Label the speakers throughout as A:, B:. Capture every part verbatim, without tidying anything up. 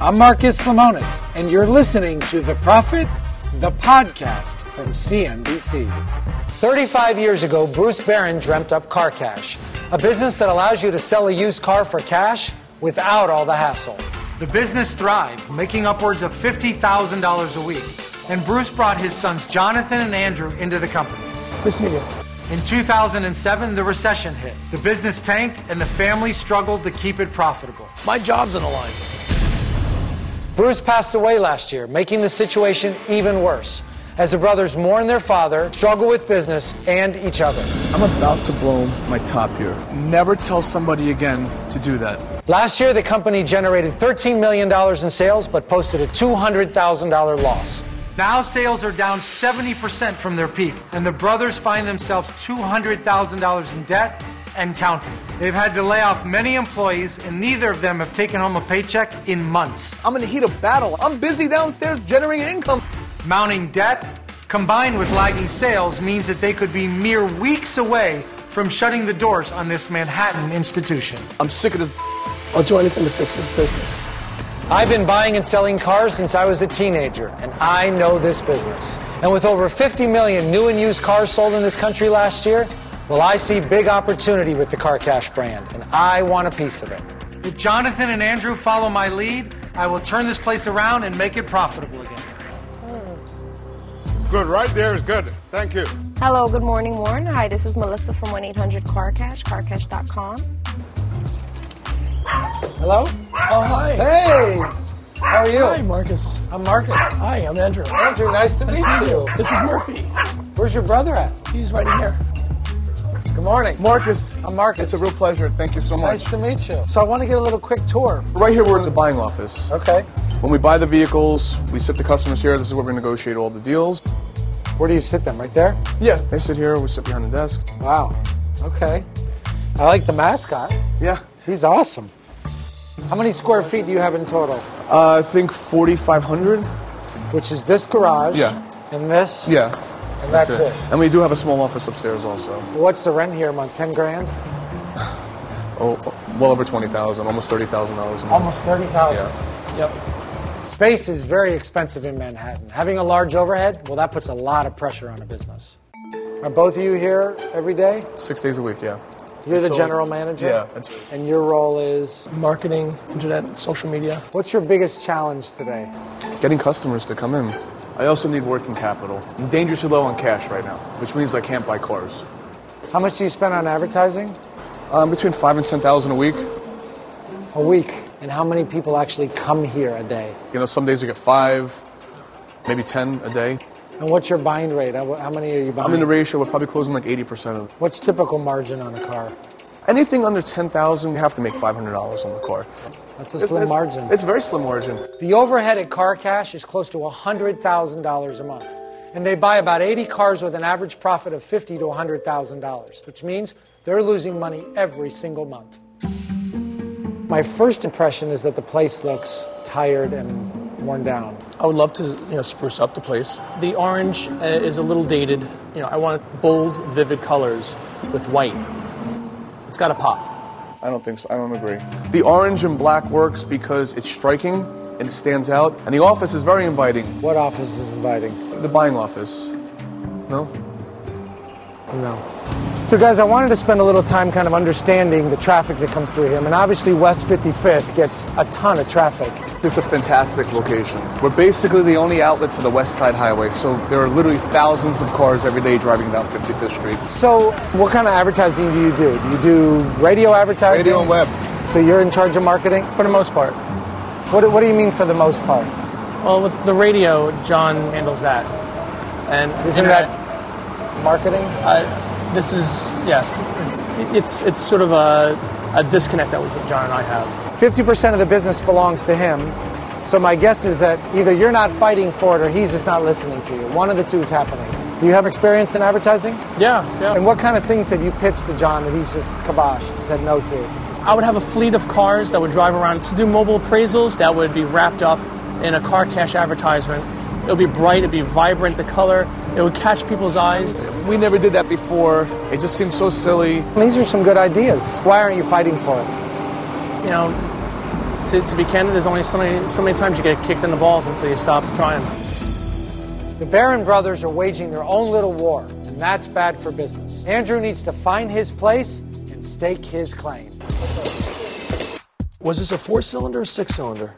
A: I'm Marcus Lemonis, and you're listening to The Profit, the podcast from C N B C. thirty-five years ago, Bruce Barron dreamt up Car Cash, a business that allows you to sell a used car for cash without all the hassle. The business thrived, making upwards of fifty thousand dollars a week. And Bruce brought his sons Jonathan and Andrew into the company.
B: Nice to meet you.
A: In two thousand seven, the recession hit. The business tanked, and the family struggled to keep it profitable.
B: My job's on the line.
A: Bruce passed away last year, making the situation even worse, as the brothers mourn their father, struggle with business and each other.
C: I'm about to blow my top here. Never tell somebody again to do that.
A: Last year, the company generated thirteen million dollars in sales, but posted a two hundred thousand dollars loss. Now sales are down seventy percent from their peak, and the brothers find themselves two hundred thousand dollars in debt and counting. They've had to lay off many employees, and neither of them have taken home a paycheck in months.
C: I'm in the heat of battle. I'm busy downstairs generating income.
A: Mounting debt, combined with lagging sales, means that they could be mere weeks away from shutting the doors on this Manhattan institution.
C: I'm sick of this.
B: I'll do anything to fix this business.
A: I've been buying and selling cars since I was a teenager, and I know this business. And with over fifty million new and used cars sold in this country last year, well, I see big opportunity with the Car Cash brand, and I want a piece of it. If Jonathan and Andrew follow my lead, I will turn this place around and make it profitable again.
D: Good, right there is good. Thank you.
E: Hello, good morning, Warren. Hi, this is Melissa from one eight hundred car cash, car cash dot com.
A: Hello?
B: Oh, hi.
A: Hey! How are you?
B: Hi, Marcus.
A: I'm Marcus.
B: Hi, I'm Andrew.
A: Andrew, nice to
B: Nice
A: meet
B: to meet
A: you.
B: you. This is Murphy.
A: Where's your brother at?
B: He's right in here.
A: Good morning.
C: Marcus,
A: I'm Marcus.
C: it's a real pleasure. Thank you so much.
A: Nice to meet you. So I want to get a little quick tour.
C: Right here, we're in the buying office.
A: Okay.
C: When we buy the vehicles, we sit the customers here. This is where we negotiate all the deals.
A: Where do you sit them? Right there?
C: Yeah, they sit here. We sit behind the desk.
A: Wow. Okay. I like the mascot.
C: Yeah.
A: He's awesome. How many square feet do you have in total?
C: Uh, I think forty-five hundred.
A: Which is this garage.
C: Yeah.
A: And this.
C: Yeah.
A: And that's, it.
C: And we do have a small office upstairs also.
A: What's the rent here a month? Ten grand?
C: Oh, well over twenty thousand, almost thirty thousand dollars a month.
A: Almost thirty thousand.
C: Yeah.
A: Yep. Space is very expensive in Manhattan. Having a large overhead, well, that puts a lot of pressure on a business. Are both of you here every day?
C: Six days a week, yeah.
A: You're the
C: So-
A: general manager?
C: Yeah. That's,
A: And your role is?
B: Marketing, internet, social media.
A: What's your biggest challenge today?
C: getting customers to come in. I also need working capital. I'm dangerously low on cash right now, which means I can't buy cars.
A: How much do you spend on advertising?
C: Um, between five and ten thousand a week.
A: A week. And how many people actually come here a day?
C: You know, some days I get five, maybe ten a day.
A: And what's your buying rate? How how many are you buying?
C: I'm in the ratio. We're probably closing like eighty percent of.
A: What's typical margin on a car?
C: Anything under ten thousand, you have to make five hundred dollars on the car.
A: That's a
C: It's-
A: slim
C: it's-
A: margin.
C: It's a very slim margin.
A: The overhead at Car Cash is close to one hundred thousand dollars a month. And they buy about eighty cars with an average profit of fifty thousand to one hundred thousand dollars, which means they're losing money every single month. My first impression is that the place looks tired and worn down.
B: I would love to, you know, spruce up the place. The orange uh, is a little dated. You know, I want bold, vivid colors with white. It's got to pop.
C: I don't think so. I don't agree. The orange and black works because it's striking and it stands out. And the office is very inviting.
A: What office is inviting?
C: The buying office. No?
A: No. So guys, I wanted to spend a little time kind of understanding the traffic that comes through here. I mean, obviously West fifty-fifth gets a ton of traffic.
C: It's a fantastic location. We're basically the only outlet to the West Side Highway, so there are literally thousands of cars every day driving down fifty-fifth Street.
A: So what kind of advertising do you do? Do you do radio advertising?
C: Radio and web.
A: So you're in charge of marketing?
B: For the most part.
A: What, what do you mean for the most part?
B: Well, with the radio, John handles that. And
A: Isn't
B: internet,
A: that marketing?
B: Uh, this is, yes. It's it's sort of a, a disconnect that we, John and I have.
A: fifty percent of the business belongs to him. So my guess is that either you're not fighting for it or he's just not listening to you. One of the two is happening. Do you have experience in advertising?
B: Yeah, yeah.
A: And what kind of things have you pitched to John that he's just kiboshed, said no to?
B: I would have a fleet of cars that would drive around to do mobile appraisals that would be wrapped up in a Car Cash advertisement. It would be bright, it would be vibrant, the color, it would catch people's eyes.
C: We never did that before. It just seems so silly.
A: These are some good ideas. Why aren't you fighting for it?
B: You know, To, to be candid, there's only so many, so many times you get kicked in the balls until you stop trying.
A: The Barron brothers are waging their own little war, and that's bad for business. Andrew needs to find his place and stake his claim.
F: Was this a four-cylinder or six-cylinder?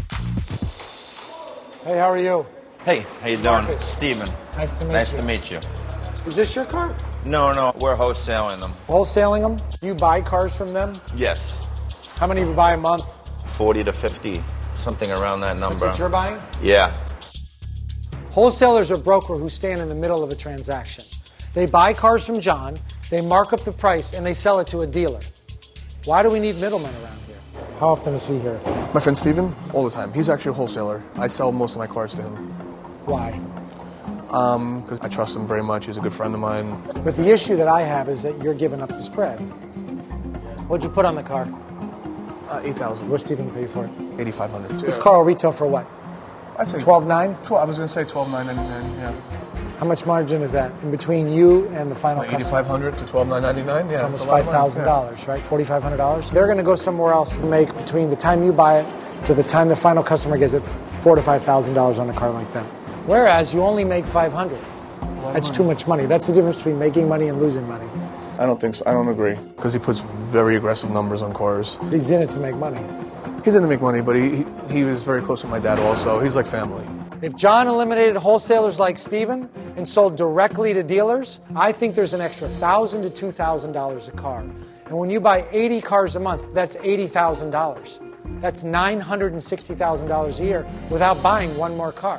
A: Hey, how are you?
G: Hey, how you doing?
A: Marcus.
G: Steven.
A: Nice to meet
G: Nice
A: you.
G: to meet you.
A: Is this your car?
G: No, no, we're wholesaling them.
A: Wholesaling them? You buy cars from them?
G: Yes.
A: How many do you buy a month?
G: forty to fifty, something around that number.
A: That's what you're buying?
G: Yeah.
A: Wholesalers are broker who stand in the middle of a transaction. They buy cars from John, they mark up the price, and they sell it to a dealer. Why do we need middlemen around here? How often is he here?
C: My friend Steven, all the time. He's actually a wholesaler. I sell most of my cars to him.
A: Why?
C: Um, because I trust him very much. He's a good friend of mine.
A: But the issue that I have is that you're giving up the spread. What'd you put on the car?
C: Uh, eight thousand.
A: What's Steven pay for it?
C: eighty-five hundred.
A: This car will retail for what?
C: I say
A: twelve nine?
C: twelve. I was going to say twelve nine ninety-nine. Yeah.
A: How much margin is that in between you and the final
C: Like
A: customer?
C: eighty-five hundred to twelve nine ninety-nine. Yeah.
A: It's almost
C: a lot of
A: five
C: money.
A: thousand dollars, right? forty-five hundred dollars. They're going to go somewhere else and make between the time you buy it to the time the final customer gets it, four to five thousand dollars on a car like that. Whereas you only make five hundred. That's too much money. That's the difference between making money and losing money.
C: I don't think so. I don't agree. Because he puts very aggressive numbers on cars.
A: He's in it to make money.
C: He didn't make money, but he, he he was very close with my dad also. He's like family.
A: If John eliminated wholesalers like Steven and sold directly to dealers, I think there's an extra one thousand dollars to two thousand dollars a car. And when you buy eighty cars a month, that's eighty thousand dollars. That's nine hundred sixty thousand dollars a year without buying one more car.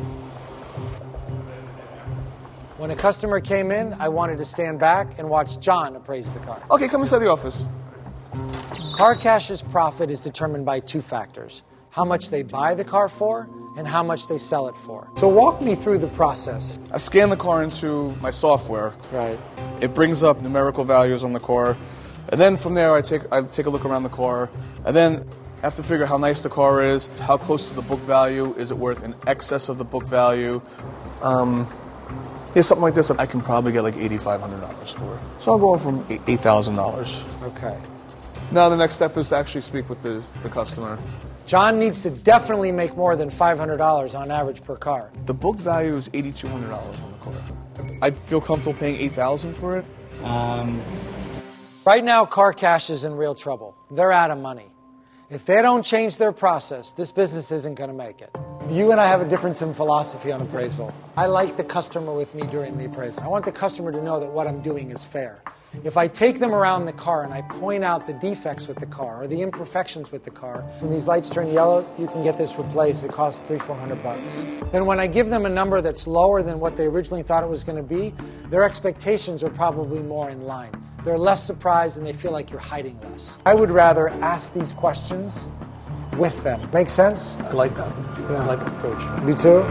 A: When a customer came in, I wanted to stand back and watch John appraise the car.
C: Okay, come inside the office.
A: CarCash's profit is determined by two factors: how much they buy the car for and how much they sell it for. So walk me through the process.
C: I scan the car into my software.
A: Right.
C: It brings up numerical values on the car. And then from there, I take I take a look around the car. And then I have to figure how nice the car is, how close to the book value, is it worth in excess of the book value. Um, yeah, something like this, I can probably get like eighty-five hundred dollars for it. So I'll go from eight thousand dollars.
A: Okay.
C: Now the next step is to actually speak with the, the customer.
A: John needs to definitely make more than five hundred dollars on average per car.
C: The book value is eight thousand two hundred dollars on the car. I feel comfortable paying eight thousand dollars for it.
A: Um, right now, CarCash is in real trouble. They're out of money. If they don't change their process, this business isn't going to make it. You and I have a difference in philosophy on appraisal. I like the customer with me during the appraisal. I want the customer to know that what I'm doing is fair. If I take them around the car and I point out the defects with the car or the imperfections with the car, when these lights turn yellow, you can get this replaced. It costs three, four hundred bucks. Then when I give them a number that's lower than what they originally thought it was going to be, their expectations are probably more in line. They're less surprised and they feel like you're hiding less. I would rather ask these questions with them. Make sense?
B: I like that.
A: Yeah.
B: I like that approach.
A: Me too.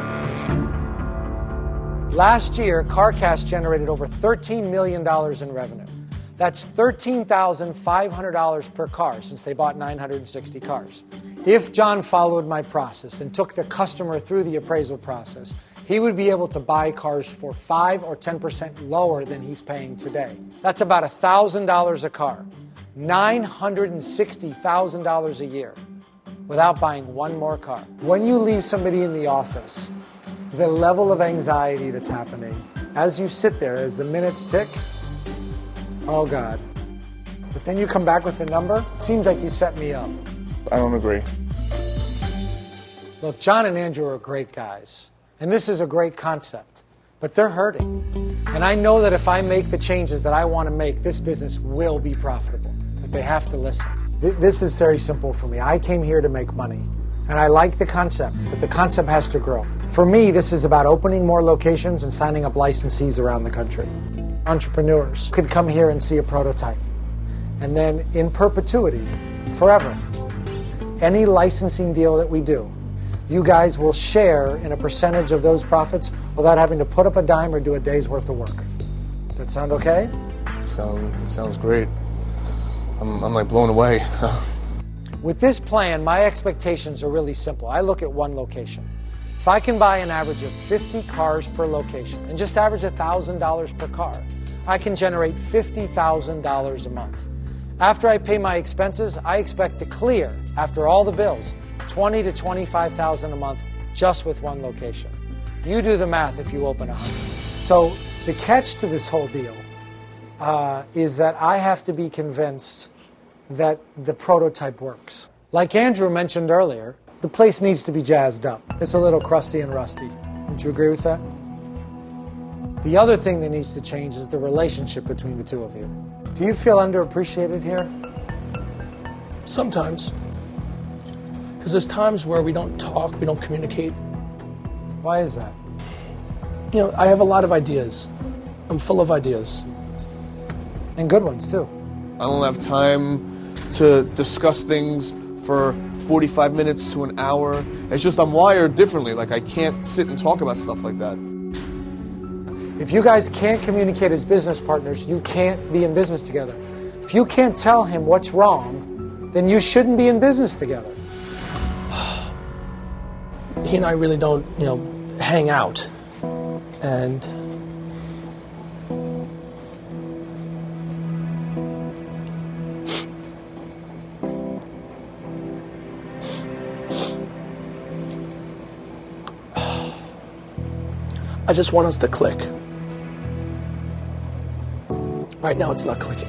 A: Last year, CarCash generated over thirteen million dollars in revenue. That's thirteen thousand five hundred dollars per car since they bought nine hundred sixty cars. If John followed my process and took the customer through the appraisal process, he would be able to buy cars for five or ten percent lower than he's paying today. That's about one thousand dollars a car, nine hundred sixty thousand dollars a year, without buying one more car. When you leave somebody in the office, the level of anxiety that's happening as you sit there, as the minutes tick, oh God. But then you come back with the number, it seems like you set me up.
C: I don't agree.
A: Look, John and Andrew are great guys, and this is a great concept, but they're hurting. And I know that if I make the changes that I want to make, this business will be profitable, but they have to listen. Th- this is very simple for me. I came here to make money, and I like the concept, but the concept has to grow. For me, this is about opening more locations and signing up licensees around the country. Entrepreneurs could come here and see a prototype, and then in perpetuity, forever, any licensing deal that we do, you guys will share in a percentage of those profits without having to put up a dime or do a day's worth of work. Does that sound okay?
C: Sound, it sounds great. I'm, I'm like blown away.
A: With this plan, my expectations are really simple. I look at one location. If I can buy an average of fifty cars per location and just average one thousand dollars per car, I can generate fifty thousand dollars a month. After I pay my expenses, I expect to clear, after all the bills, twenty to twenty-five thousand a month just with one location. You do the math if you open a hundred. So the catch to this whole deal uh, is that I have to be convinced that the prototype works. Like Andrew mentioned earlier, the place needs to be jazzed up. It's a little crusty and rusty. Would you agree with that? The other thing that needs to change is the relationship between the two of you. Do you feel underappreciated here?
B: Sometimes. Because there's times where we don't talk, we don't communicate.
A: Why is that?
B: You know, I have a lot of ideas. I'm full of ideas.
A: And good ones, too.
C: I don't have time to discuss things for forty-five minutes to an hour. It's just I'm wired differently. Like, I can't sit and talk about stuff like that.
A: If you guys can't communicate as business partners, you can't be in business together. If you can't tell him what's wrong, then you shouldn't be in business together.
B: He and I really don't, you know, hang out. And I just want us to click. Right now it's not clicking.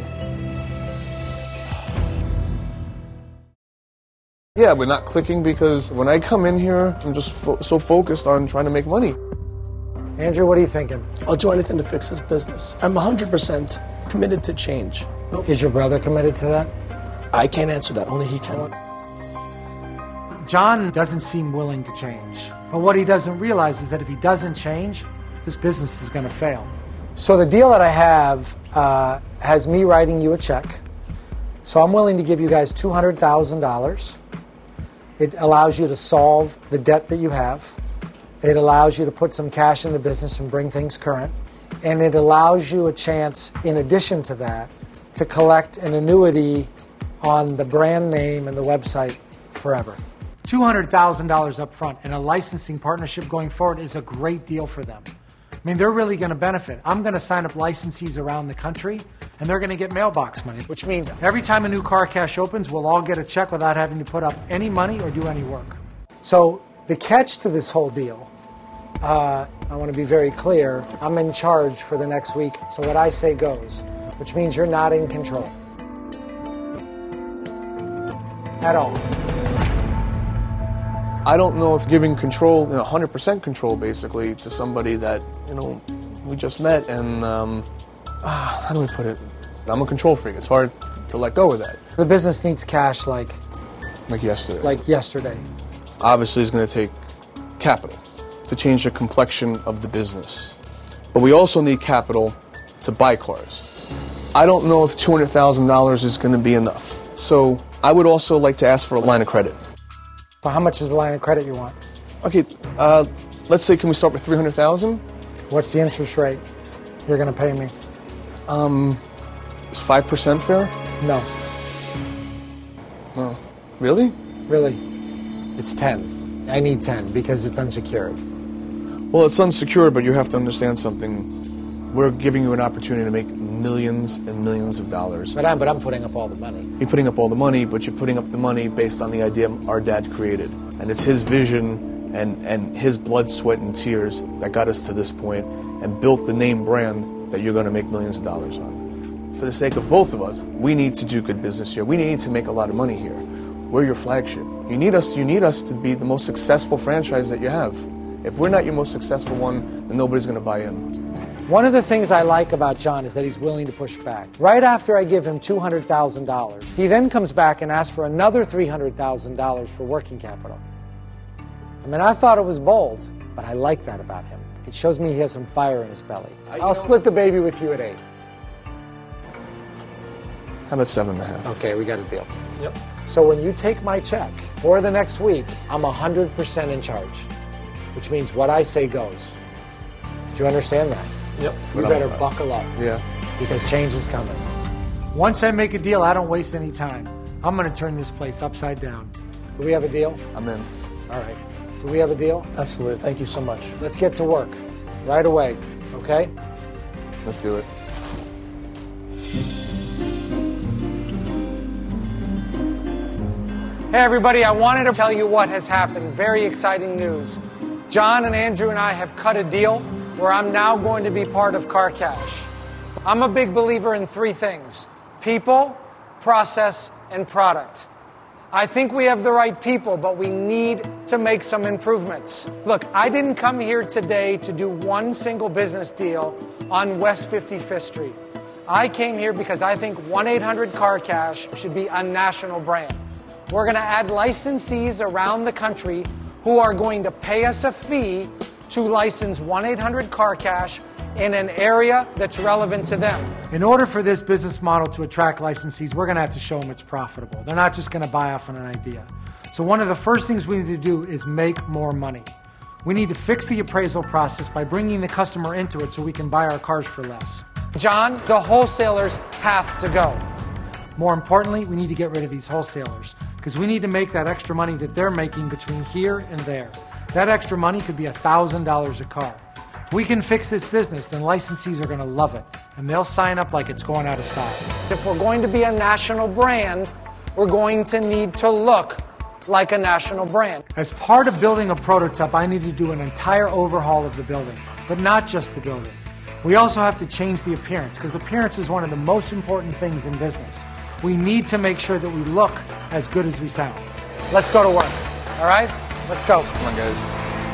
C: Yeah, we're not clicking because when I come in here, I'm just fo- so focused on trying to make money.
A: Andrew, what are you thinking?
B: I'll do anything to fix this business. I'm one hundred percent committed to change.
A: Is your brother committed to that?
B: I can't answer that. Only he can.
A: John doesn't seem willing to change. But what he doesn't realize is that if he doesn't change, this business is going to fail. So the deal that I have uh, has me writing you a check. So I'm willing to give you guys two hundred thousand dollars. It allows you to solve the debt that you have. It allows you to put some cash in the business and bring things current. And it allows you a chance, in addition to that, to collect an annuity on the brand name and the website forever. two hundred thousand dollars up front and a licensing partnership going forward is a great deal for them. I mean, they're really going to benefit. I'm going to sign up licensees around the country, and they're going to get mailbox money, which means every time a new Car Cash opens, we'll all get a check without having to put up any money or do any work. So the catch to this whole deal, uh, I want to be very clear, I'm in charge for the next week, so what I say goes, which means you're not in control. At all.
C: I don't know if giving control, you know, one hundred percent control basically, to somebody that, you know, we just met and, um, ah, how do we put it? I'm a control freak. It's hard to let go of that.
A: The business needs cash like
C: Like yesterday.
A: like yesterday.
C: Obviously, it's going to take capital to change the complexion of the business. But we also need capital to buy cars. I don't know if two hundred thousand dollars is going to be enough. So I would also like to ask for a line of credit.
A: So how much is the line of credit you want?
C: Okay, uh, let's say, can we start with three hundred thousand dollars?
A: What's the interest rate you're going to pay me?
C: Um, is five percent fair?
A: No,
C: No. Really?
A: really. It's ten. I need ten because it's unsecured.
C: Well, it's unsecured, but you have to understand something. We're giving you an opportunity to make millions and millions of dollars.
A: But I'm, but I'm putting up all the money.
C: You're putting up all the money, but you're putting up the money based on the idea our dad created. And it's his vision and, and his blood, sweat, and tears that got us to this point and built the name brand that you're going to make millions of dollars on. For the sake of both of us, we need to do good business here. We need to make a lot of money here. We're your flagship. You need us, you need us to be the most successful franchise that you have. If we're not your most successful one, then nobody's going to buy in.
A: One of the things I like about John is that he's willing to push back. Right after I give him two hundred thousand dollars, he then comes back and asks for another three hundred thousand dollars for working capital. I mean, I thought it was bold, but I like that about him. It shows me he has some fire in his belly. I'll split the baby with you at eight.
C: How about seven and a half?
A: Okay, we got a deal.
B: Yep.
A: So when you take my check for the next week, I'm one hundred percent in charge, which means what I say goes. Do you understand that?
B: Yep.
A: You
C: But
A: better
C: I'm-
A: buckle up.
C: Yeah.
A: Because change is coming. Once I make a deal, I don't waste any time. I'm going to turn this place upside down. Do we have a deal?
C: I'm in.
A: All right. Do we have a deal?
B: Absolutely. Thank you so much.
A: Let's get to work right away, okay?
C: Let's do it.
A: Hey everybody, I wanted to tell you what has happened. Very exciting news. John and Andrew and I have cut a deal where I'm now going to be part of CarCash. I'm a big believer in three things: people, process, and product. I think we have the right people, but we need to make some improvements. Look, I didn't come here today to do one single business deal on West fifty-fifth Street. I came here because I think one eight hundred CarCash should be a national brand. We're going to add licensees around the country who are going to pay us a fee to license one eight hundred CarCash in an area that's relevant to them.
H: In order for this business model to attract licensees, we're going to have to show them it's profitable. They're not just going to buy off on an idea. So one of the first things we need to do is make more money. We need to fix the appraisal process by bringing the customer into it so we can buy our cars for less.
A: John, the wholesalers have to go.
H: More importantly, we need to get rid of these wholesalers because we need to make that extra money that they're making between here and there. That extra money could be one thousand dollars a car. If we can fix this business, then licensees are going to love it, and they'll sign up like it's going out of style.
A: If we're going to be a national brand, we're going to need to look like a national brand.
H: As part of building a prototype, I need to do an entire overhaul of the building, but not just the building. We also have to change the appearance, because appearance is one of the most important things in business. We need to make sure that we look as good as we sound.
A: Let's go to work, all right? Let's go.
C: Come on, guys.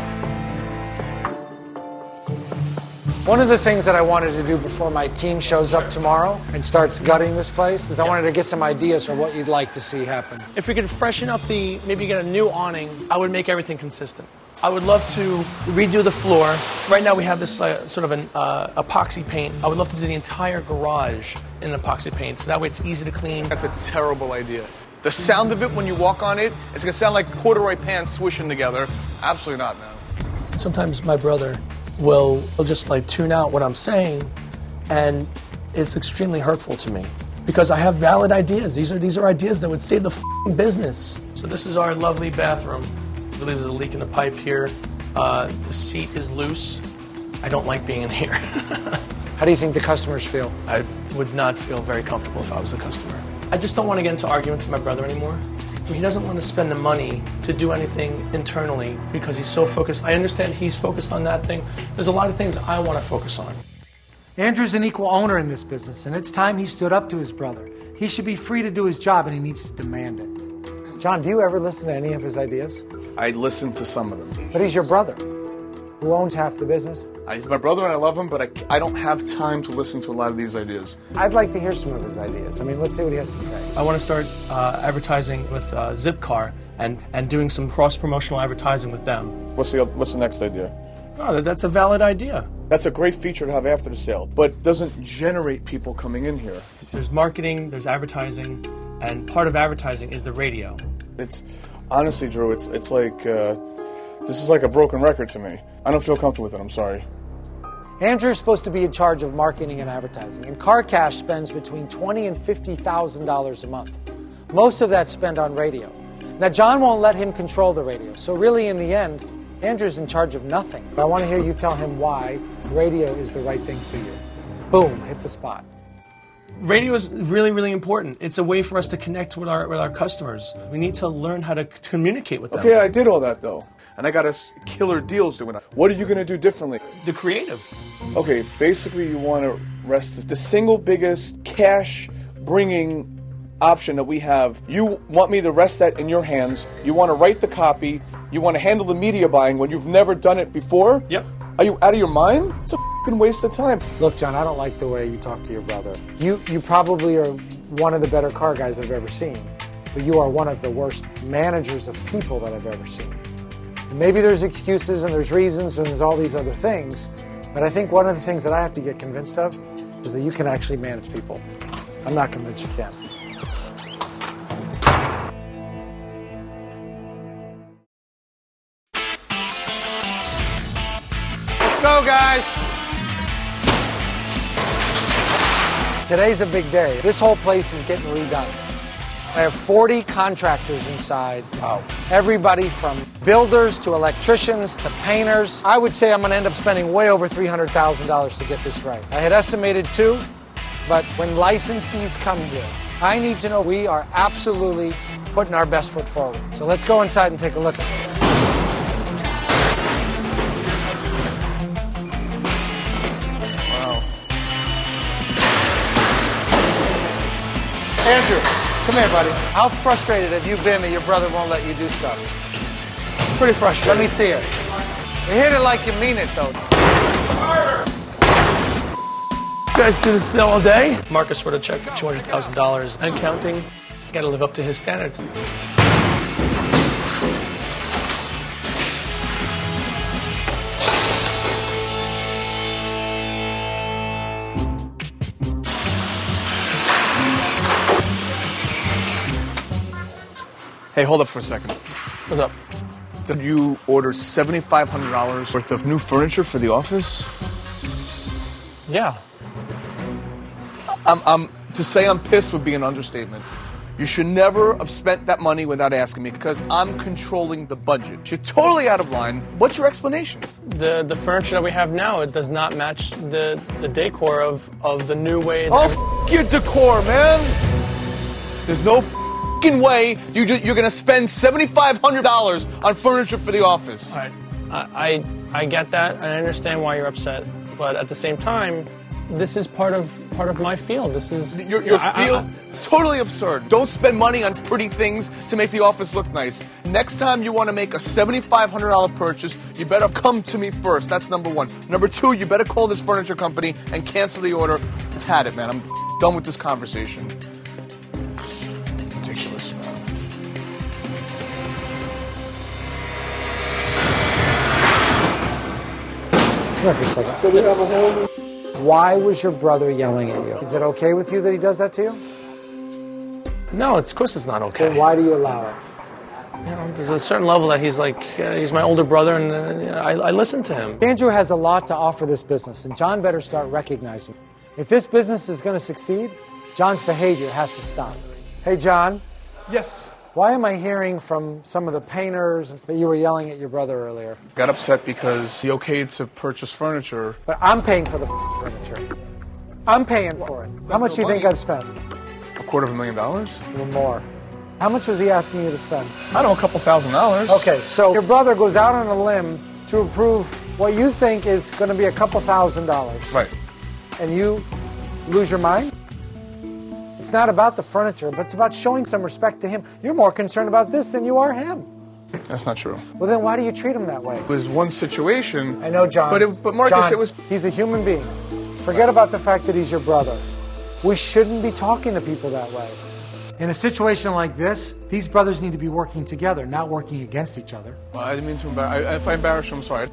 A: One of the things that I wanted to do before my team shows up tomorrow and starts gutting this place is I wanted to get some ideas for what you'd like to see happen.
B: If we could freshen up the, maybe get a new awning, I would make everything consistent. I would love to redo the floor. Right now we have this uh, sort of an uh, epoxy paint. I would love to do the entire garage in epoxy paint, so that way it's easy to clean.
C: That's a terrible idea. The sound of it when you walk on it, it's going to sound like corduroy pants swishing together. Absolutely not, man.
B: Sometimes my brother will, will just like tune out what I'm saying, and it's extremely hurtful to me because I have valid ideas. These are these are ideas that would save the f***ing business. So this is our lovely bathroom. I believe there's a leak in the pipe here. Uh, the seat is loose. I don't like being in here.
A: How do you think the customers feel?
B: I would not feel very comfortable if I was the customer. I just don't want to get into arguments with my brother anymore. He doesn't want to spend the money to do anything internally because he's so focused. I understand he's focused on that thing. There's a lot of things I want to focus on.
H: Andrew's an equal owner in this business, and it's time he stood up to his brother. He should be free to do his job, and he needs to demand it.
A: John, do you ever listen to any of his ideas?
C: I listen to some of them.
A: But he's your brother, who owns half the business.
C: Uh, He's my brother and I love him, but I, I don't have time to listen to a lot of these ideas.
A: I'd like to hear some of his ideas. I mean, let's see what he has to say.
B: I want to start uh, advertising with uh, Zipcar and, and doing some cross-promotional advertising with them.
C: What's the What's the next idea?
B: Oh, that's a valid idea.
C: That's a great feature to have after the sale, but doesn't generate people coming in here.
B: There's marketing, there's advertising, and part of advertising is the radio.
C: It's honestly, Drew, it's it's like uh, this is like a broken record to me. I don't feel comfortable with it. I'm sorry.
A: Andrew's supposed to be in charge of marketing and advertising, and CarCash spends between twenty thousand dollars and fifty thousand dollars a month. Most of that's spent on radio. Now, John won't let him control the radio, so really, in the end, Andrew's in charge of nothing. I want to hear you tell him why radio is the right thing for you. Boom, hit the spot.
B: Radio is really, really important. It's a way for us to connect with our with our customers. We need to learn how to c- communicate with them.
C: Okay, I did all that though, and I got us killer deals doing it. What are you going to do differently?
B: The creative.
C: Okay, basically you want to rest the single biggest cash bringing option that we have. You want me to rest that in your hands. You want to write the copy. You want to handle the media buying when you've never done it before?
B: Yep.
C: Are you out of your mind? It's a f***ing waste of time.
A: Look, John, I don't like the way you talk to your brother. You you probably are one of the better car guys I've ever seen, but you are one of the worst managers of people that I've ever seen. And maybe there's excuses and there's reasons and there's all these other things, but I think one of the things that I have to get convinced of is that you can actually manage people. I'm not convinced you can. Go, guys. Today's a big day. This whole place is getting redone. I have forty contractors inside.
B: Wow.
A: Everybody from builders to electricians to painters. I would say I'm going to end up spending way over three hundred thousand dollars to get this right. I had estimated two, but when licensees come here, I need to know we are absolutely putting our best foot forward. So let's go inside and take a look at it.
C: Wow.
A: Andrew, come here, buddy. How frustrated have you been that your brother won't let you do stuff?
B: Pretty frustrated.
A: Let me see it. You hit it like you mean it, though.
B: You guys do this all day? Marcus wrote a check for two hundred thousand dollars and counting. Got to live up to his standards.
C: Hey, hold up for a second.
B: What's up?
C: Did you order seventy-five hundred dollars worth of new furniture for the office?
B: Yeah.
C: I'm, I'm, to say I'm pissed would be an understatement. You should never have spent that money without asking me because I'm controlling the budget. You're totally out of line. What's your explanation?
B: The the furniture that we have now, it does not match the, the decor of, of the new way. That
C: Oh, f*** your decor, man. There's no f***ing way you do, you're going to spend seventy-five hundred dollars on furniture for the office.
B: All right. I, I I get that, and I understand why you're upset. But at the same time, this is part of part of my field. This is
C: Your, your
B: I- I-
C: field,
B: I-
C: totally absurd. Don't spend money on pretty things to make the office look nice. Next time you want to make a seventy-five hundred dollars purchase, you better come to me first. That's number one. Number two, you better call this furniture company and cancel the order. I've had it, man. I'm done with this conversation. Ridiculous, man.
A: Come here for a second. Could we have a home? Why was your brother yelling at you? Is it okay with you that he does that to you?
B: no, it's, of course it's not okay.
A: Then why do you allow it?
B: You know, there's a certain level that he's like, uh, he's my older brother, and uh, you know, I, I listen to him.
A: Andrew has a lot to offer this business, and John better start recognizing it. If this business is going to succeed, John's behavior has to stop. Hey, John.
C: Yes.
A: Why am I hearing from some of the painters that you were yelling at your brother earlier?
C: Got upset because he okayed to purchase furniture.
A: But I'm paying for the f- furniture. I'm paying for it. How much do you think I've spent?
C: A quarter of a million dollars?
A: Or more. How much was he asking you to spend?
C: I don't know, a couple thousand dollars.
A: Okay, so your brother goes out on a limb to approve what you think is going to be a couple thousand dollars.
C: Right.
A: And you lose your mind? It's not about the furniture, but it's about showing some respect to him. You're more concerned about this than you are him.
C: That's not true.
A: Well, then why do you treat him that way?
C: It was one situation.
A: I know, John.
C: But, it, but Marcus,
A: John,
C: it was...
A: He's a human being. Forget about the fact that he's your brother. We shouldn't be talking to people that way. In a situation like this, these brothers need to be working together, not working against each other.
C: Well, I didn't mean to embarrass... If I embarrassed you, I'm sorry.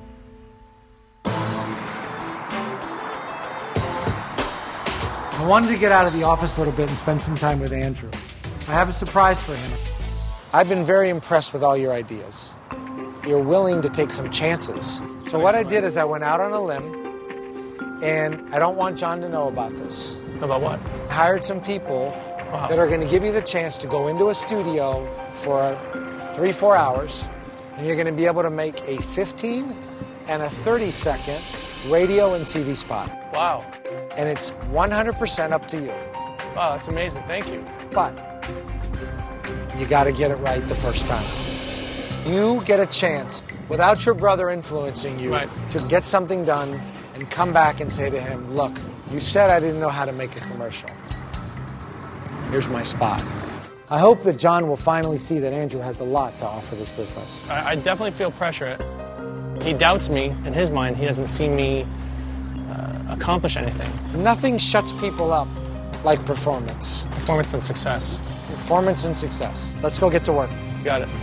H: I wanted to get out of the office a little bit and spend some time with Andrew. I have a surprise for him.
A: I've been very impressed with all your ideas. You're willing to take some chances. So what I did is I went out on a limb, and I don't want John to know about this.
B: About what?
A: I hired some people
B: Wow.
A: that are going to give you the chance to go into a studio for three, four hours, and you're going to be able to make a fifteen and a thirty second radio and T V spot.
B: Wow.
A: And it's one hundred percent up to you.
B: Wow, that's amazing. Thank you.
A: But you got to get it right the first time. You get a chance, without your brother influencing you,
B: Right.
A: to get something done and come back and say to him, look, you said I didn't know how to make a commercial. Here's my spot. I hope that John will finally see that Andrew has a lot to offer this business.
B: I, I definitely feel pressure. He doubts me. In his mind, he doesn't see me uh, accomplish anything.
A: Nothing shuts people up like performance.
B: Performance and success.
A: Performance and success. Let's go get to work.
B: You got it.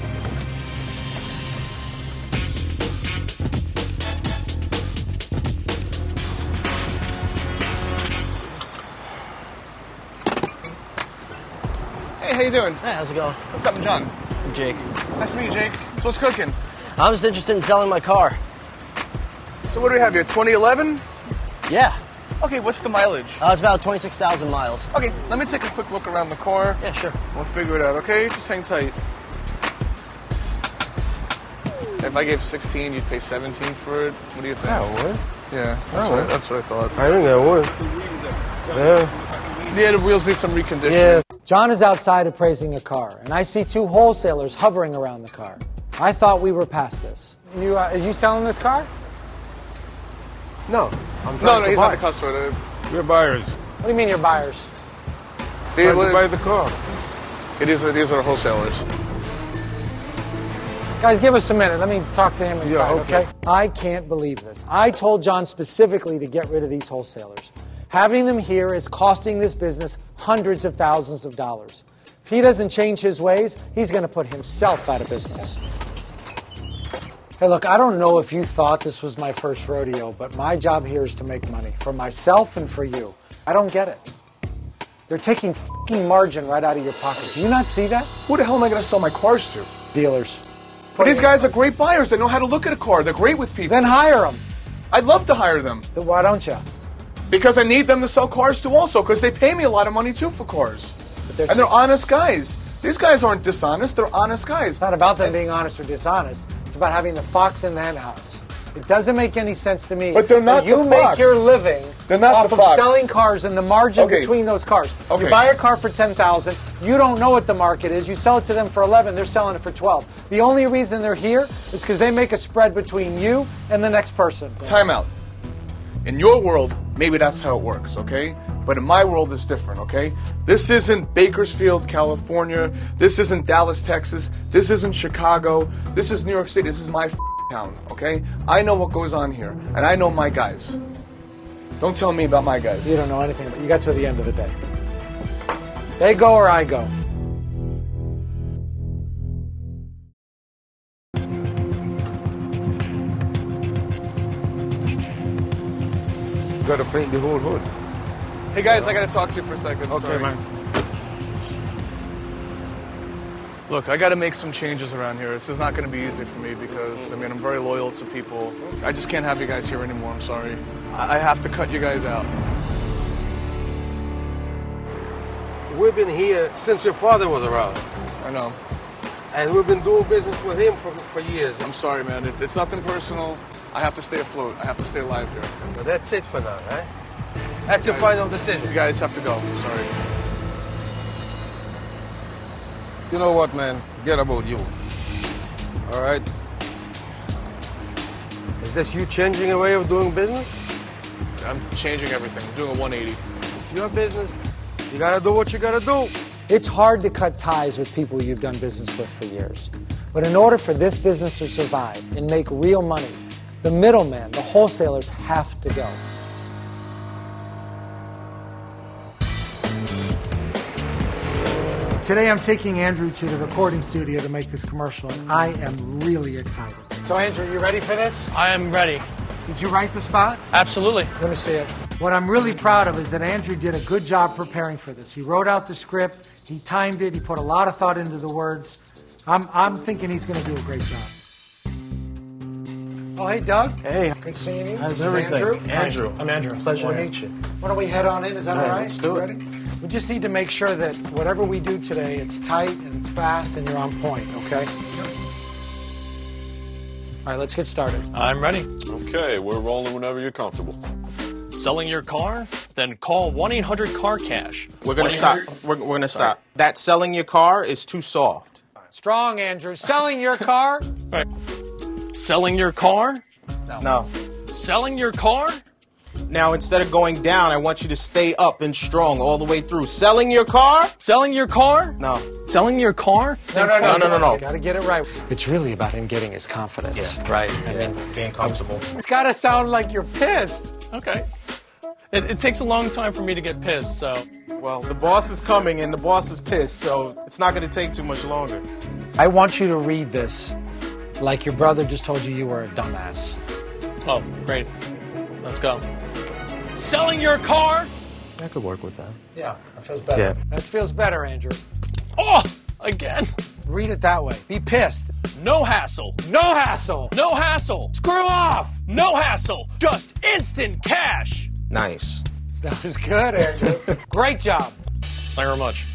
C: Hey, how you doing?
I: Hey, how's it going?
C: What's up, John?
I: Jake.
C: Nice to meet you, Jake. So what's cooking?
I: I'm just interested in selling my car.
C: So what do we have here, twenty eleven?
I: Yeah.
C: Okay, what's the mileage?
I: Uh, it's about twenty-six thousand miles.
C: Okay, let me take a quick look around the car.
I: Yeah, sure.
C: We'll figure it out, okay? Just hang tight. If I gave sixteen, you'd pay seventeen for it. What do you think?
J: I would.
C: Yeah, that's,
J: I
C: what,
J: would.
C: that's what I thought.
J: I think I would. Yeah.
C: Yeah, the wheels need some reconditioning.
J: Yeah.
A: John is outside appraising a car, and I see two wholesalers hovering around the car. I thought we were past this. You, uh, are you selling this car?
J: No. I'm
C: No, no,
J: to
C: he's
J: buy.
C: not the customer.
D: We're buyers.
A: What do you mean you're buyers?
C: They,
D: Trying to buy the car.
C: it is, these are wholesalers.
A: Guys, give us a minute. Let me talk to him inside,
D: Yeah, okay.
A: okay? I can't believe this. I told John specifically to get rid of these wholesalers. Having them here is costing this business hundreds of thousands of dollars. If he doesn't change his ways, he's going to put himself out of business. Hey, look, I don't know if you thought this was my first rodeo, but my job here is to make money for myself and for you. I don't get it. They're taking f***ing margin right out of your pocket. Do you not see that?
C: Who the hell am I going to sell my cars to?
A: Dealers.
C: But these guys are great buyers. They know how to look at a car. They're great with people.
A: Then hire them.
C: I'd love to hire them.
A: Then why don't you?
C: Because I need them to sell cars to also, because they pay me a lot of money too for cars.
A: They're
C: and they're honest guys. These guys aren't dishonest, they're honest guys.
A: It's not about them being honest or dishonest. It's about having the fox in the hen house. It doesn't make any sense to me.
C: But they're not
A: that you
C: the
A: make
C: fox.
A: your living
C: They're not
A: off
C: the
A: of
C: fox.
A: selling cars and the margin
C: Okay.
A: between those cars.
C: Okay.
A: You buy a car for ten thousand dollars, you don't know what the market is, you sell it to them for eleven, they're selling it for twelve. The only reason they're here is because they make a spread between you and the next person.
C: Time out. In your world, maybe that's how it works, okay? But in my world, it's different, okay? This isn't Bakersfield, California. This isn't Dallas, Texas. This isn't Chicago. This is New York City. This is my f- town, okay? I know what goes on here, and I know my guys. Don't tell me about my guys.
A: You don't know anything, but you got to the end of the day. They go or I go.
D: You gotta paint the whole hood.
C: Hey guys, I gotta talk to you for a second.
D: Okay,
C: Sorry.
D: man.
C: Look, I gotta make some changes around here. This is not gonna be easy for me because, I mean, I'm very loyal to people. I just can't have you guys here anymore, I'm sorry. I I have to cut you guys out.
J: We've been here since your father was around.
C: I know.
J: And we've been doing business with him for, for years.
C: I'm sorry, man. It's, it's nothing personal. I have to stay afloat. I have to stay alive here.
J: But that's it for now, right? That's your
C: Guys,
J: final decision.
C: You guys have to go. I'm sorry.
D: You know what, man? Get about you. All right?
J: Is this you changing your way of doing business?
C: I'm changing everything. I'm doing a one eighty.
J: It's your business. You gotta do what you gotta do.
A: It's hard to cut ties with people you've done business with for years. But in order for this business to survive and make real money, the middlemen, the wholesalers, have to go. Today I'm taking Andrew to the recording studio to make this commercial, and I am really excited. So Andrew, you ready for this?
I: I am ready.
A: Did you write the spot?
I: Absolutely.
A: Let me see it. What I'm really proud of is that Andrew did a good job preparing for this. He wrote out the script, he timed it, he put a lot of thought into the words. I'm, I'm thinking he's going to do a great job. Oh, hey, Doug.
B: Hey,
A: Good seeing you.
B: how's
A: This is
B: everything?
A: Andrew.
B: Andrew.
I: I'm Andrew.
B: Pleasure to meet you.
A: Why don't we head on in? Is that
B: Yeah,
A: all right?
B: let's do
A: You
B: it.
A: ready? We just need to make sure that whatever we do today, it's tight and it's fast and you're on point, okay? All right, let's get started.
I: I'm ready.
K: Okay, we're rolling whenever you're comfortable.
I: Selling your car? Then call one eight hundred car cash.
L: We're gonna stop. We're, we're gonna stop. That selling your car is too soft.
A: Strong, Andrew. Selling your car?
I: Right. Selling your car?
L: No.
I: Selling your car?
L: Now instead of going down, I want you to stay up and strong all the way through. Selling your car?
I: Selling your car?
L: No.
I: Selling your car?
A: No, no, no,
L: no, no, no.
A: Got to get it right. It's really about him getting his confidence,
L: Yeah.
A: right? I
L: Yeah,
A: mean,
L: being comfortable.
A: it's got to sound like you're pissed.
I: Okay. It, it takes a long time for me to get pissed, so.
L: Well, the boss is coming and the boss is pissed, so it's not gonna take too much longer.
A: I want you to read this like your brother just told you you were a dumbass.
I: Oh, great. Let's go. Selling your car?
L: I could work with that.
A: Yeah, that feels better.
L: Yeah.
A: That feels better, Andrew.
I: Oh, again.
A: Read it that way. Be pissed.
I: No hassle.
A: No hassle.
I: No hassle.
A: Screw off.
I: No hassle. Just instant cash.
L: Nice.
A: That was good, Andrew. Great job.
I: Thank you very much.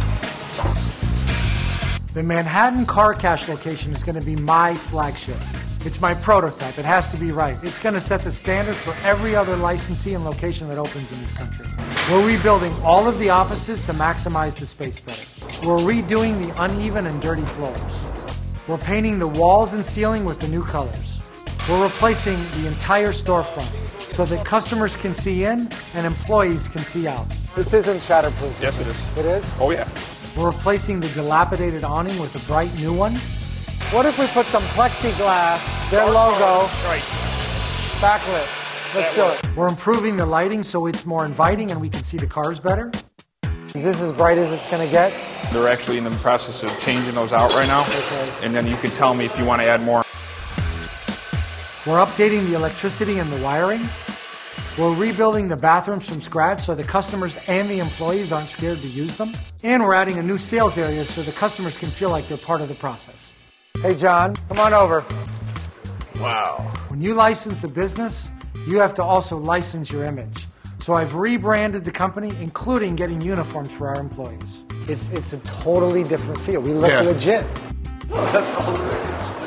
A: The Manhattan Car Cash location is going to be my flagship.
H: It's my prototype. It has to be right. It's going to set the standard for every other licensee and location that opens in this country. We're rebuilding all of the offices to maximize the space better. We're redoing the uneven and dirty floors. We're painting the walls and ceiling with the new colors. We're replacing the entire storefront so that customers can see in and employees can see out.
A: This isn't shatterproof.
K: Yes, it is.
A: It is?
K: Oh, yeah.
H: We're replacing the dilapidated awning with a bright new one.
A: What if we put some plexiglass, their logo,
K: Right.
A: backlit? Let's do it.
H: We're improving the lighting so it's more inviting and we can see the cars better.
A: Is this as bright as it's going to get?
K: They're actually in the process of changing those out right now.
A: Okay.
K: And then you can tell me if you want to add more.
H: We're updating the electricity and the wiring. We're rebuilding the bathrooms from scratch so the customers and the employees aren't scared to use them. And we're adding a new sales area so the customers can feel like they're part of the process.
A: Hey, John, come on over.
K: Wow.
H: When you license a business, you have to also license your image. So I've rebranded the company, including getting uniforms for our employees.
A: It's it's a totally different feel. We look
C: Yeah.
A: legit.
C: That's all great.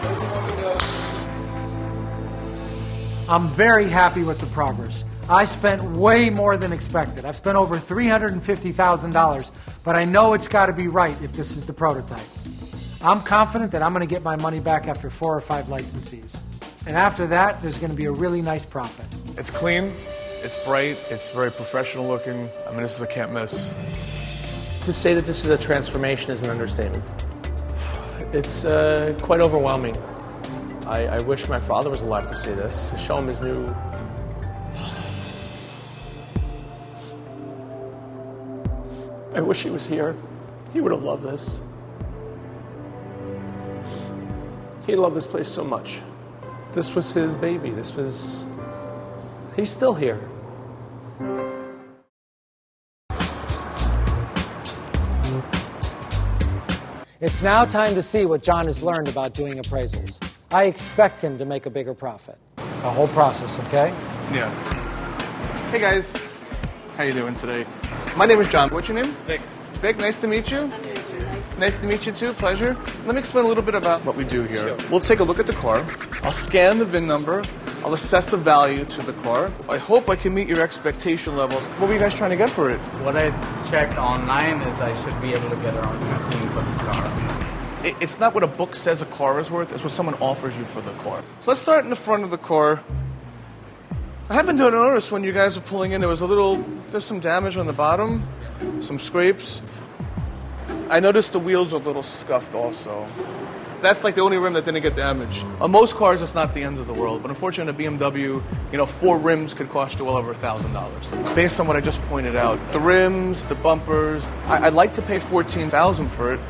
H: I'm very happy with the progress. I spent way more than expected. I've spent over three hundred fifty thousand dollars, but I know it's got to be right if this is the prototype. I'm confident that I'm going to get my money back after four or five licensees. And after that, there's going to be a really nice profit.
C: It's clean, it's bright, it's very professional looking. I mean, this is a can't miss.
B: To say that this is a transformation is an understatement. It's uh, quite overwhelming. I, I wish my father was alive to see this, to show him his new... I wish he was here. He would have loved this. He loved this place so much. This was his baby. This was... He's still here.
A: It's now time to see what John has learned about doing appraisals. I expect him to make a bigger profit. The whole process, okay?
C: Yeah. Hey guys, how you doing today? My name is John. What's your name?
I: Vic.
C: Vic, nice to meet you. Nice to meet you too, pleasure. Let me explain a little bit about what we do here. We'll take a look at the car. I'll scan the V I N number. I'll assess a value to the car. I hope I can meet your expectation levels. What were you guys trying to get for it?
M: What I checked online is I should be able to get around fifteen for this car.
C: It, it's not what a book says a car is worth, it's what someone offers you for the car. So let's start in the front of the car. I happened to notice when you guys were pulling in, there was a little, there's some damage on the bottom, some scrapes. I noticed the wheels are a little scuffed also. That's like the only rim that didn't get damaged. On most cars, it's not the end of the world, but unfortunately, a B M W, you know, four rims could cost you well over one thousand dollars. Based on what I just pointed out, the rims, the bumpers, I- I'd like to pay fourteen thousand dollars for it.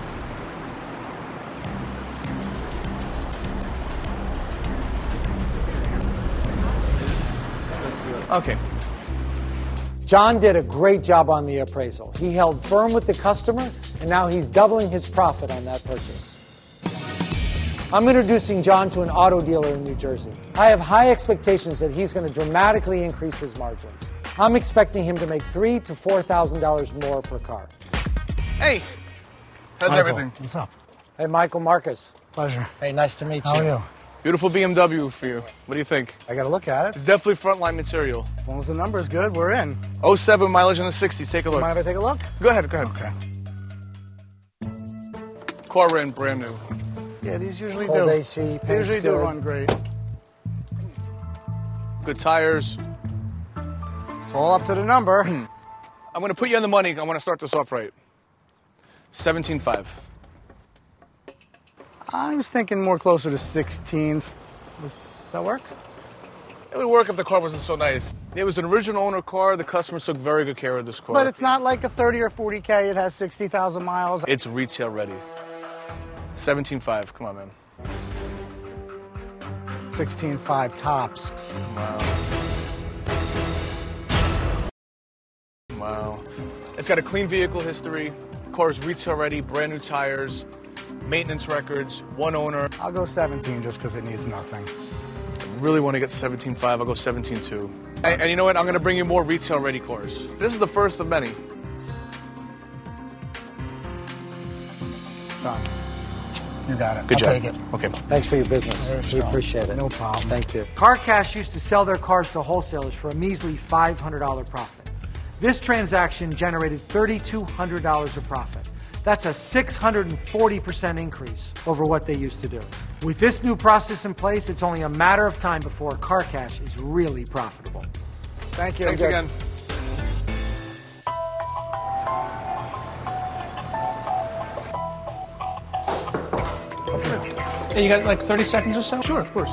C: Okay.
A: John did a great job on the appraisal. He held firm with the customer, and now he's doubling his profit on that purchase. I'm introducing John to an auto dealer in New Jersey. I have high expectations that he's going to dramatically increase his margins. I'm expecting him to make three thousand to four thousand dollars more per car.
C: Hey, how's
A: Michael,
C: everything?
A: What's up? Hey, Michael Marcus.
N: Pleasure.
A: Hey, nice to meet
N: How
A: you.
N: are you?
C: Beautiful B M W for you. What do you think?
N: I got to look at it.
C: It's definitely frontline material.
N: As long as the number's good, we're in.
C: oh seven mileage in the sixties. Take a look.
N: Mind if I take a look?
C: Go ahead, go ahead.
N: Okay.
C: Car ran brand new.
N: Yeah, these usually
A: Cold
N: do.
A: A C,
N: They
A: paint's
N: usually do
A: good.
N: run great.
C: Good tires.
N: It's all up to the number.
C: I'm going to put you on the money. I want to start this off right. seventeen five.
N: I was thinking more closer to sixteen. Does that work?
C: It would work if the car wasn't so nice. It was an original owner car. The customers took very good care of this car.
N: But it's not like a thirty or forty K. It has sixty thousand miles.
C: It's retail ready. seventeen five. Come on, man.
N: sixteen five tops.
C: Wow. Wow. It's got a clean vehicle history. Car is retail ready, brand new tires, maintenance records, one owner.
N: I'll go seventeen just because it needs nothing.
C: I really want to get seventeen five. I'll go seventeen two. And, and you know what? I'm going to bring you more retail ready cars. This is the first of many.
N: Done. You got it.
C: Good
N: I'll
C: job.
N: take it.
C: Okay.
A: Thanks for your business.
N: Very
A: We
N: strong.
A: appreciate it.
N: No problem.
A: Thank you.
H: CarCash used to sell their cars to wholesalers for a measly five hundred dollars profit. This transaction generated three thousand two hundred dollars of profit. That's a six hundred forty percent increase over what they used to do. With this new process in place, it's only a matter of time before CarCash is really profitable.
N: Thank you.
C: Thanks
N: Good.
C: again.
I: Hey, you got like thirty seconds or so?
C: Sure, of course.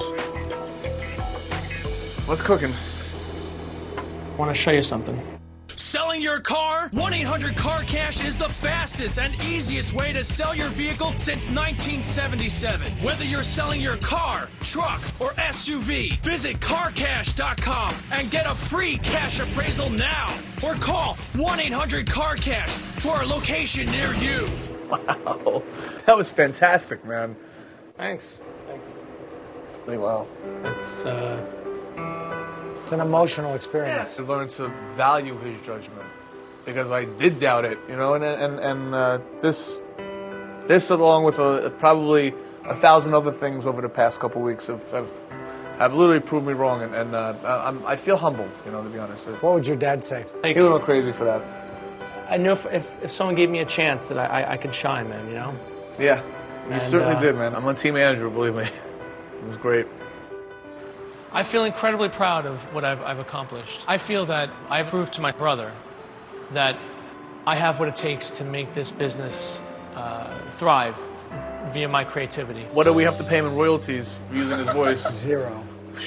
C: What's cooking?
I: I want to show you something.
O: Selling your car? one eight hundred car cash is the fastest and easiest way to sell your vehicle since nineteen seventy-seven. Whether you're selling your car, truck, or S U V, visit car cash dot com and get a free cash appraisal now. Or call one eight hundred car cash for a location near you.
C: Wow. That was fantastic, man.
I: Thanks. Thank you.
C: Really wow.
I: It's, uh...
A: It's an emotional experience.
C: I learned to value his judgment because I did doubt it, you know, and and and uh, this this along with a, probably a thousand other things over the past couple weeks have have, have literally proved me wrong, and, and uh, I'm, I feel humbled, you know, to be honest.
A: What would your dad say?
C: He would go crazy for that.
I: I knew if, if, if someone gave me a chance that I, I, I could shine, man, you know?
C: Yeah, you
I: And,
C: certainly
I: uh,
C: did, man. I'm on Team Andrew, believe me. It was great.
I: I feel incredibly proud of what I've, I've accomplished. I feel that I proved to my brother that I have what it takes to make this business uh, thrive via my creativity.
C: What do we have to pay him in royalties for using his voice?
A: Zero.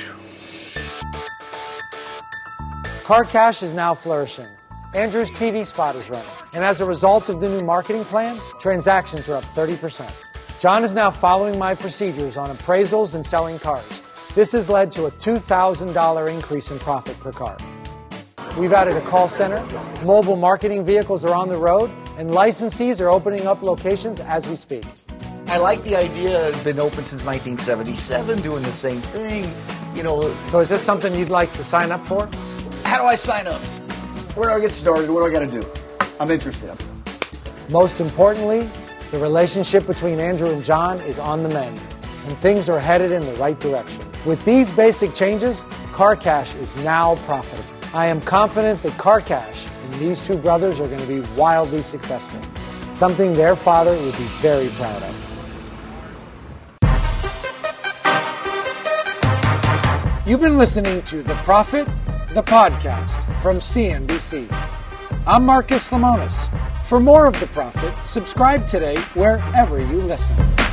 A: CarCash is now flourishing. Andrew's T V spot is running. And as a result of the new marketing plan, transactions are up thirty percent. John is now following my procedures on appraisals and selling cars. This has led to a two thousand dollars increase in profit per car. We've added a call center, mobile marketing vehicles are on the road, and licensees are opening up locations as we speak.
P: I like the idea. It's been open since nineteen seventy-seven, doing the same thing. You know.
A: So is this something you'd like to sign up for?
P: How do I sign up? Where do I get started? What do I got to do? I'm interested.
A: Most importantly, the relationship between Andrew and John is on the mend, and things are headed in the right direction. With these basic changes, CarCash is now profitable. I am confident that CarCash and these two brothers are going to be wildly successful, something their father would be very proud of. You've been listening to The Profit, the podcast from C N B C. I'm Marcus Lemonis. For more of The Profit, subscribe today wherever you listen.